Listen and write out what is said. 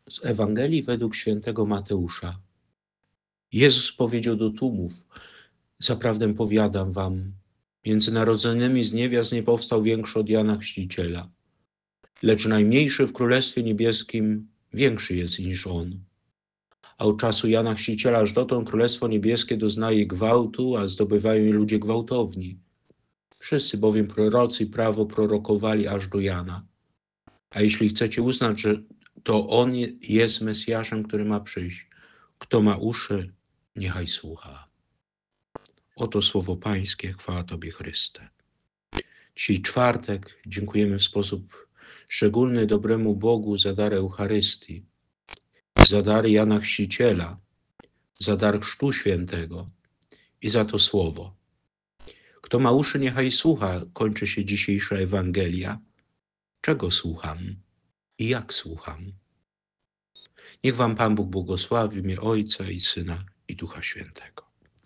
Z Ewangelii według świętego Mateusza. Jezus powiedział do tłumów: zaprawdę powiadam wam, między narodzonymi z niewiast nie powstał większy od Jana Chrzciciela. Lecz najmniejszy w Królestwie Niebieskim większy jest niż on. A od czasu Jana Chrzciciela aż dotąd Królestwo Niebieskie doznaje gwałtu, a zdobywają je ludzie gwałtowni. Wszyscy bowiem prorocy i prawo prorokowali aż do Jana. A jeśli chcecie uznać, że to on jest Mesjaszem, który ma przyjść, kto ma uszy, niechaj słucha. Oto słowo Pańskie, chwała Tobie, Chryste. Dzisiaj czwartek, dziękujemy w sposób szczególny dobremu Bogu za dar Eucharystii, za dar Jana Chrzciciela, za dar Chrztu Świętego i za to słowo. Kto ma uszy, niechaj słucha, kończy się dzisiejsza Ewangelia. Czego słucham i jak słucham? Niech wam Pan Bóg błogosławi w imię Ojca i Syna i Ducha Świętego.